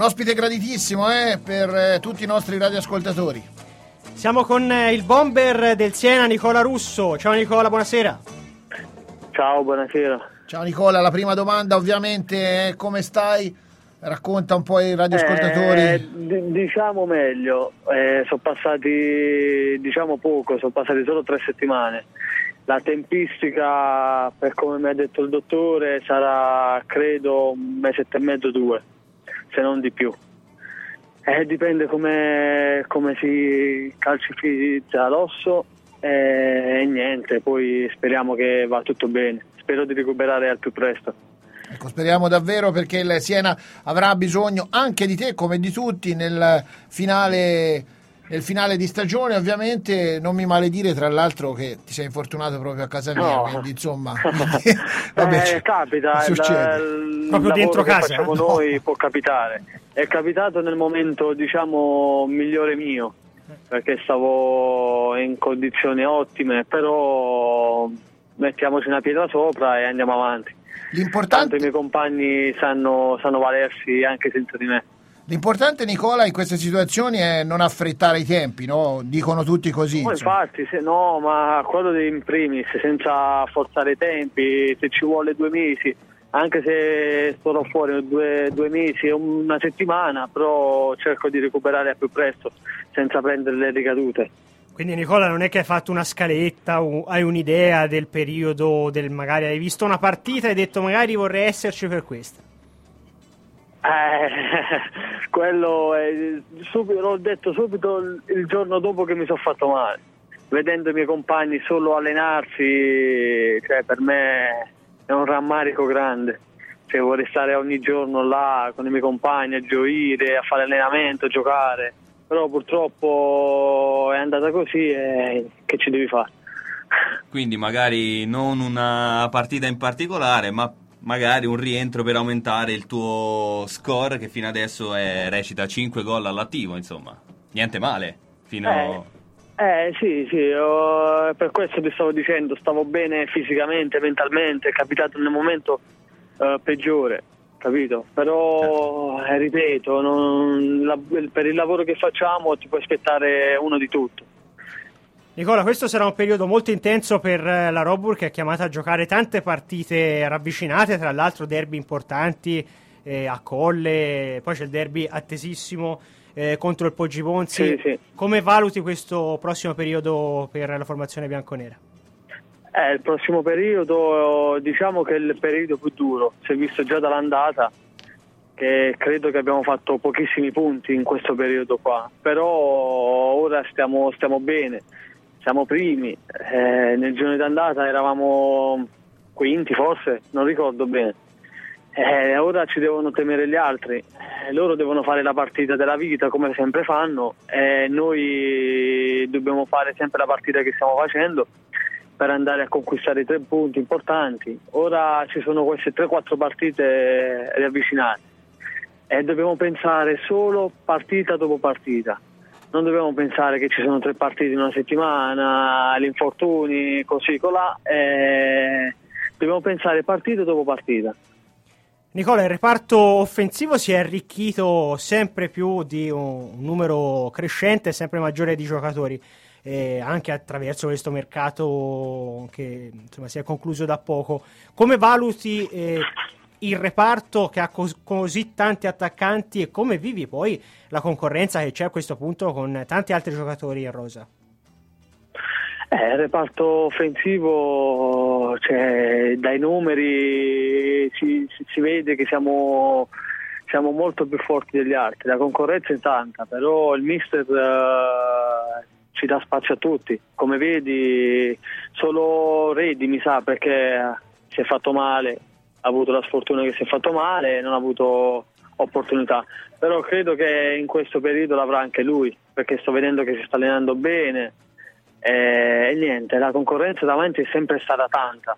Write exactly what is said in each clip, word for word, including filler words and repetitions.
ospite graditissimo eh, per eh, tutti i nostri radioascoltatori. Siamo con eh, il bomber del Siena, Nicola Russo. Ciao Nicola, buonasera. Ciao, buonasera. Ciao Nicola, la prima domanda ovviamente è come stai? Racconta un po' ai radioascoltatori. Eh, d- diciamo meglio, eh, sono passati diciamo poco, sono passati solo tre settimane. La tempistica, per come mi ha detto il dottore, sarà credo un mesetto e mezzo, due, se non di più. Eh, dipende come, come si calcifizza l'osso eh, e niente, poi speriamo che va tutto bene. Spero di recuperare al più presto. Ecco, speriamo davvero, perché il Siena avrà bisogno anche di te come di tutti nel finale, nel finale di stagione. Ovviamente non mi maledire tra l'altro che ti sei infortunato proprio a casa mia, no. Quindi insomma vabbè, eh, capita, succede. Il, il proprio dentro casa che facciamo eh? noi no. può capitare. È capitato nel momento diciamo migliore mio, perché stavo in condizioni ottime, però mettiamoci una pietra sopra e andiamo avanti. L'importante... Tanto i miei compagni sanno, sanno valersi anche senza di me. L'importante, Nicola, in queste situazioni è non affrettare i tempi, no? Dicono tutti così. No, infatti, se, no, ma quello in primis, senza forzare i tempi, se ci vuole due mesi, anche se starò fuori due, due mesi o una settimana, però cerco di recuperare al più presto, senza prendere le ricadute. Quindi Nicola, non è che hai fatto una scaletta o hai un'idea del periodo, del magari hai visto una partita e hai detto magari vorrei esserci per questa? Eh, quello è, subito, l'ho detto subito il, il giorno dopo che mi sono fatto male, vedendo i miei compagni solo allenarsi, cioè per me è un rammarico grande, cioè vorrei stare ogni giorno là con i miei compagni a gioire, a fare allenamento, a giocare, però purtroppo è andata così e che ci devi fare? Quindi magari non una partita in particolare, ma magari un rientro per aumentare il tuo score, che fino adesso è, recita cinque gol all'attivo, insomma. Niente male. Fino... Eh, eh sì, sì, oh, per questo ti stavo dicendo, stavo bene fisicamente, mentalmente, è capitato nel momento uh, peggiore, capito? Però, certo. eh, ripeto, non, la, per il lavoro che facciamo ti puoi aspettare uno di tutto. Nicola, questo sarà un periodo molto intenso per la Robur, che è chiamata a giocare tante partite ravvicinate, tra l'altro derby importanti eh, a Colle, poi c'è il derby attesissimo eh, contro il Poggibonsi. Sì, sì. Come valuti questo prossimo periodo per la formazione bianconera? Eh, il prossimo periodo diciamo che è il periodo più duro, si è visto già dall'andata che credo che abbiamo fatto pochissimi punti in questo periodo qua, però ora stiamo, stiamo bene. Siamo primi, eh, nel giorno d'andata eravamo quinti forse, non ricordo bene. Eh, ora ci devono temere gli altri, eh, loro devono fare la partita della vita come sempre fanno e noi dobbiamo fare sempre la partita che stiamo facendo per andare a conquistare i tre punti importanti. Ora ci sono queste tre quattro partite riavvicinate e dobbiamo pensare solo partita dopo partita. Non dobbiamo pensare che ci sono tre partite in una settimana, gli infortuni, così, colà. Eh, dobbiamo pensare partita dopo partita. Nicola, il reparto offensivo si è arricchito sempre più di un numero crescente e sempre maggiore di giocatori, eh, anche attraverso questo mercato che insomma si è concluso da poco. Come valuti eh, il reparto che ha cos- così tanti attaccanti e come vivi poi la concorrenza che c'è a questo punto con tanti altri giocatori in rosa? Eh, il reparto offensivo, cioè, dai numeri si, si, si vede che siamo, siamo molto più forti degli altri, la concorrenza è tanta, però il mister uh, ci dà spazio a tutti, come vedi solo Redi mi sa perché si è fatto male, ha avuto la sfortuna che si è fatto male e non ha avuto opportunità, però credo che in questo periodo l'avrà anche lui, perché sto vedendo che si sta allenando bene e, e niente, la concorrenza davanti è sempre stata tanta.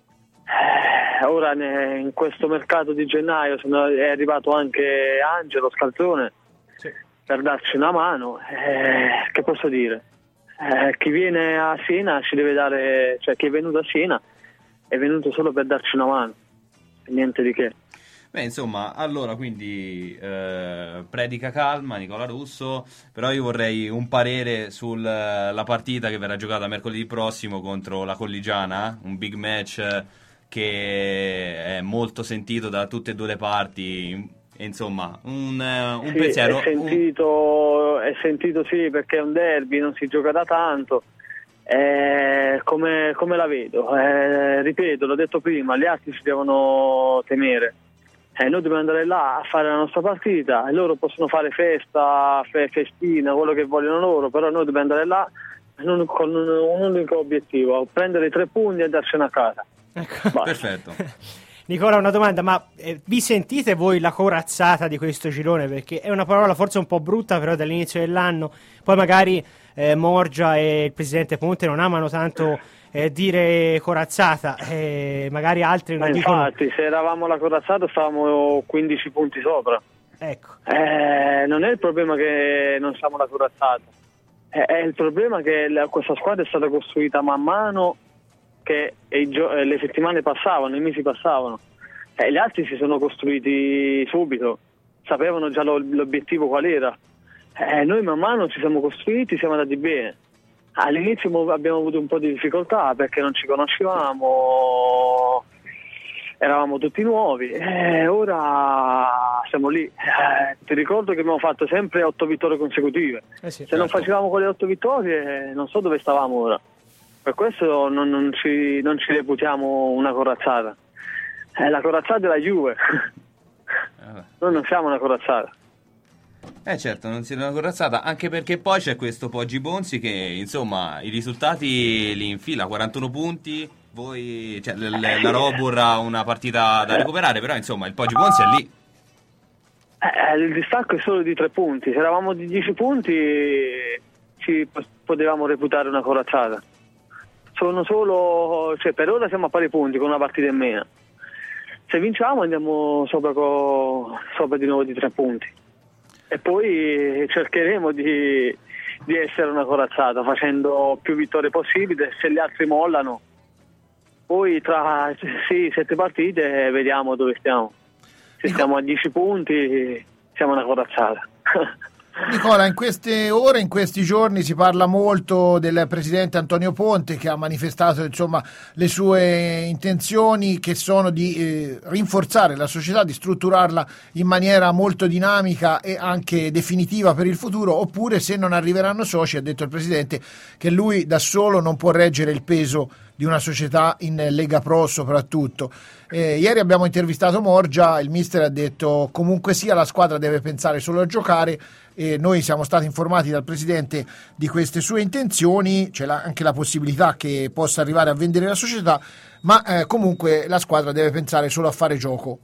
Eh, ora ne, in questo mercato di gennaio sono, è arrivato anche Angelo Scalzone, sì, per darci una mano, eh, che posso dire? Eh, chi viene a Siena ci deve dare, cioè chi è venuto a Siena è venuto solo per darci una mano, niente di che. Beh, insomma, allora quindi eh, predica calma Nicola Russo, però io vorrei un parere sulla partita che verrà giocata mercoledì prossimo contro la Colligiana, un big match eh, che è molto sentito da tutte e due le parti, e insomma, un, eh, un Sì, pensiero... È sentito, è sentito sì, perché è un derby, non si gioca da tanto. Eh, come, come la vedo? Eh, ripeto, l'ho detto prima, gli altri ci devono temere. Eh, noi dobbiamo andare là a fare la nostra partita e loro possono fare festa, fe- festina, quello che vogliono loro, però noi dobbiamo andare là non- con un, un unico obiettivo, prendere i tre punti e andarcene a casa. Ecco. Perfetto. Nicola, una domanda, ma eh, vi sentite voi la corazzata di questo girone? Perché è una parola forse un po' brutta, però dall'inizio dell'anno, poi magari eh, Morgia e il presidente Ponte non amano tanto eh, dire corazzata, eh, magari altri Ma non infatti, dicono... se eravamo la corazzata stavamo quindici punti sopra. Ecco. Eh, non è il problema che non siamo la corazzata, è, è il problema che la, questa squadra è stata costruita man mano che i gio- le settimane passavano, i mesi passavano. Eh, gli altri si sono costruiti subito, sapevano già lo, l'obiettivo qual era. Eh, noi man mano ci siamo costruiti, siamo andati bene. All'inizio abbiamo avuto un po' di difficoltà perché non ci conoscevamo, eravamo tutti nuovi, eh, ora siamo lì. Eh, ti ricordo che abbiamo fatto sempre otto vittorie consecutive. Eh sì, Se certo. non facevamo quelle otto vittorie, non so dove stavamo ora. Per questo non, non, ci, non ci reputiamo una corazzata. Eh, la corazzata è la Juve. Noi non siamo una corazzata. Eh certo, non siete una corazzata, anche perché poi c'è questo Poggi Bonzi che insomma i risultati li infila, quarantuno punti, voi, cioè, l- l- la Robur ha una partita da recuperare, però insomma il Poggi Bonzi è lì. Eh, il distacco è solo di tre punti, se eravamo di dieci punti ci potevamo reputare una corazzata. Sono solo, cioè per ora siamo a pari punti con una partita in meno. Se vinciamo andiamo sopra, co, sopra di nuovo di tre punti. E poi cercheremo di, di essere una corazzata facendo più vittorie possibili. Se gli altri mollano, poi tra sì, sette partite vediamo dove stiamo. Se stiamo a dieci punti siamo una corazzata. Nicola, in queste ore, in questi giorni si parla molto del presidente Antonio Ponte, che ha manifestato insomma le sue intenzioni, che sono di eh, rinforzare la società, di strutturarla in maniera molto dinamica e anche definitiva per il futuro, oppure se non arriveranno soci, ha detto il presidente che lui da solo non può reggere il peso di una società in Lega Pro soprattutto. Eh, ieri abbiamo intervistato Morgia, il mister ha detto comunque sia la squadra deve pensare solo a giocare, e noi siamo stati informati dal presidente di queste sue intenzioni, c'è la, anche la possibilità che possa arrivare a vendere la società, ma eh, comunque la squadra deve pensare solo a fare gioco.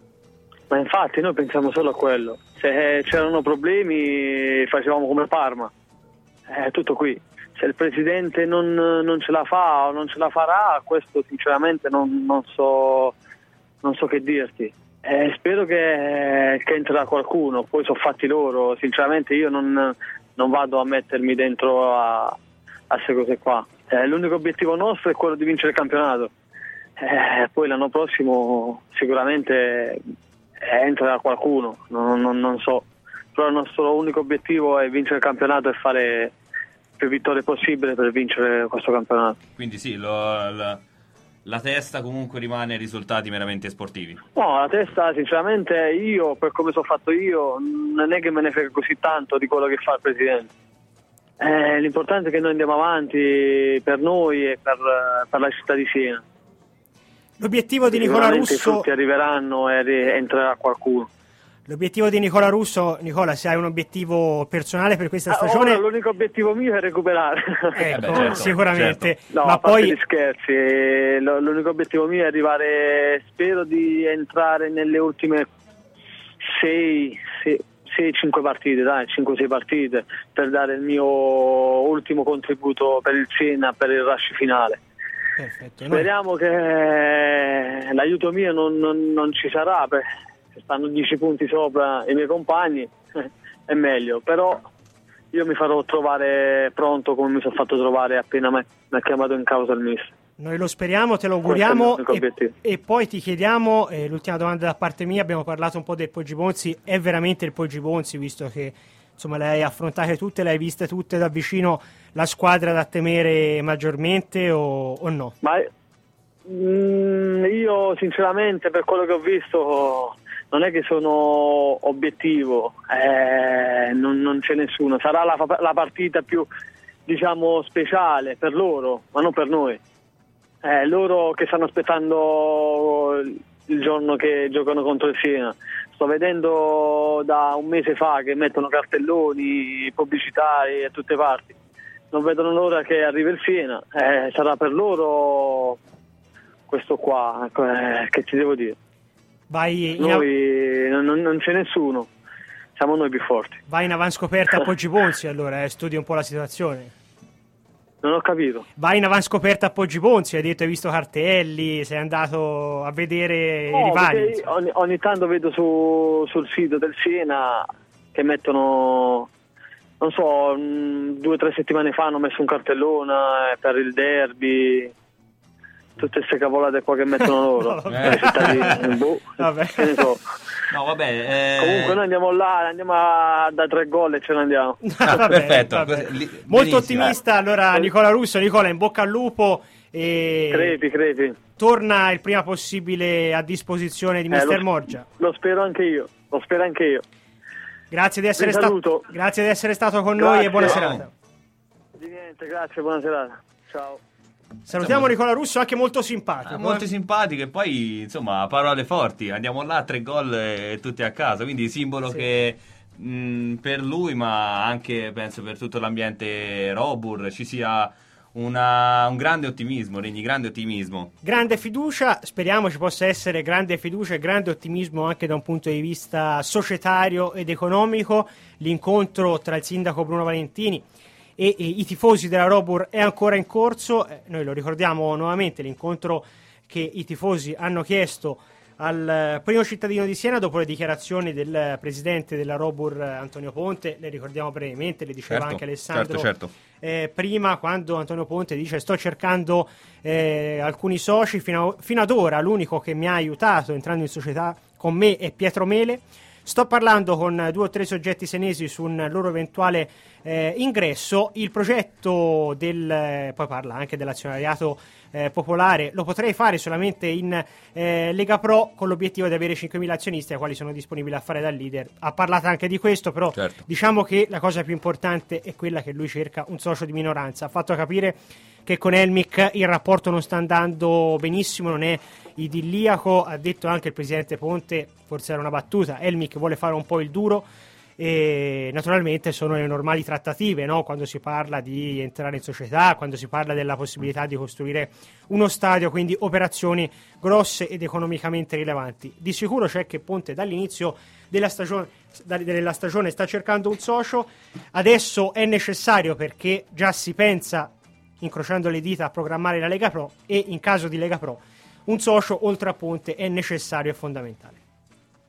Ma infatti noi pensiamo solo a quello, se c'erano problemi facevamo come Parma, è tutto qui. Se il presidente non, non ce la fa o non ce la farà, questo sinceramente non, non so non so che dirti. Eh, spero che, che entrerà qualcuno, poi sono fatti loro. Sinceramente io non, non vado a mettermi dentro a, a queste cose qua. Eh, l'unico obiettivo nostro è quello di vincere il campionato. Eh, poi l'anno prossimo sicuramente eh, entrerà qualcuno, non, non, non so. Però il nostro unico obiettivo è vincere il campionato e fare più vittorie possibile per vincere questo campionato. Quindi sì, lo, la, la testa comunque rimane ai risultati meramente sportivi. No, la testa sinceramente io, per come sono fatto io, non è che me ne frega così tanto di quello che fa il presidente. Eh, l'importante è che noi andiamo avanti per noi e per, per la città di Siena. L'obiettivo di Nicola Sicuramente Russo... i frutti arriveranno e entrerà qualcuno. L'obiettivo di Nicola Russo, Nicola, se hai un obiettivo personale per questa stagione... Ah, ora l'unico obiettivo mio è recuperare. Ecco, Eh beh, certo, sicuramente. No, ma a parte poi gli scherzi, l'unico obiettivo mio è arrivare, spero di entrare nelle ultime sei cinque partite, dai, cinque sei partite, per dare il mio ultimo contributo per il Siena, per il rush finale. Perfetto, Speriamo noi... che l'aiuto mio non, non, non ci sarà, perché stanno dieci punti sopra i miei compagni, è meglio, però io mi farò trovare pronto come mi sono fatto trovare appena mi ha chiamato in causa il mister. Noi lo speriamo, te lo auguriamo Questo è il mio e, obiettivo. e poi ti chiediamo, eh, l'ultima domanda da parte mia, abbiamo parlato un po' del Poggi Bonzi, è veramente il Poggi Bonzi, visto che insomma le hai affrontate tutte, le hai viste tutte da vicino, la squadra da temere maggiormente o, o no? Ma mm, io sinceramente per quello che ho visto non è che sono obiettivo, eh, non, non c'è nessuno, sarà la, la partita più diciamo speciale per loro, ma non per noi. Eh, loro che stanno aspettando il giorno che giocano contro il Siena. Sto vedendo da un mese fa che mettono cartelloni pubblicitari a tutte parti. Non vedono l'ora che arrivi il Siena. Eh, sarà per loro questo qua, eh, che ci devo dire. Vai in, Noi non, non c'è nessuno, siamo noi più forti. vai in avanscoperta a Poggi Bonzi allora, eh, studi un po' la situazione. Non ho capito. Vai in avanscoperta a Poggi Bonzi, hai detto hai visto cartelli, sei andato a vedere No, i rivali. perché ogni, ogni tanto vedo su, sul sito del Siena che mettono, non so, mh, due o tre settimane fa hanno messo un cartellone per il derby, tutte queste cavolate qua che mettono loro. No, vabbè. Eh, cittadini, boh, Vabbè. che ne so. No, vabbè. eh, Comunque noi andiamo là, andiamo a, da tre gol e ce ne andiamo. Ah, va bene, perfetto, va bene. così- li- Molto benissimo. ottimista allora Nicola Russo. Nicola, in bocca al lupo e Crepi, crepi. torna il prima possibile a disposizione di Eh, mister lo- Morgia. Lo spero anche io, lo spero anche io. Grazie di essere Vi stato saluto. grazie di essere stato con Grazie. noi e buona Ciao. serata. Di niente, grazie, buona serata. Ciao. Salutiamo Nicola Russo, anche molto simpatico. Ah, molto eh. simpatico e poi insomma parole forti, andiamo là, tre gol e tutti a casa, quindi simbolo Sì. che mh, per lui ma anche penso per tutto l'ambiente Robur ci sia una- un grande ottimismo, regni grande ottimismo. Grande fiducia, speriamo ci possa essere grande fiducia e grande ottimismo anche da un punto di vista societario ed economico. L'incontro tra il sindaco Bruno Valentini e, e i tifosi della Robur è ancora in corso. Eh, noi lo ricordiamo nuovamente, l'incontro che i tifosi hanno chiesto al eh, primo cittadino di Siena dopo le dichiarazioni del eh, presidente della Robur eh, Antonio Ponte. Le ricordiamo brevemente, le diceva Certo, anche Alessandro certo, certo. eh, prima, quando Antonio Ponte dice sto cercando eh, alcuni soci, fino, a- fino ad ora l'unico che mi ha aiutato entrando in società con me è Pietro Mele. Sto parlando con due o tre soggetti senesi su un loro eventuale eh, ingresso. Il progetto del, eh, poi parla anche dell'azionariato eh, popolare, lo potrei fare solamente in eh, Lega Pro con l'obiettivo di avere cinquemila azionisti ai quali sono disponibili a fare da leader. Ha parlato anche di questo, però Certo. diciamo che la cosa più importante è quella che lui cerca un socio di minoranza. Ha fatto capire che con Elmic il rapporto non sta andando benissimo, non è idilliaco. Ha detto anche il presidente Ponte, forse era una battuta, Elmic vuole fare un po' il duro e naturalmente sono le normali trattative, no? Quando si parla di entrare in società, quando si parla della possibilità di costruire uno stadio, quindi operazioni grosse ed economicamente rilevanti. Di sicuro c'è che Ponte dall'inizio della stagione, da- della stagione sta cercando un socio, adesso è necessario perché già si pensa, incrociando le dita, a programmare la Lega Pro, e in caso di Lega Pro un socio oltre a Ponte è necessario e fondamentale.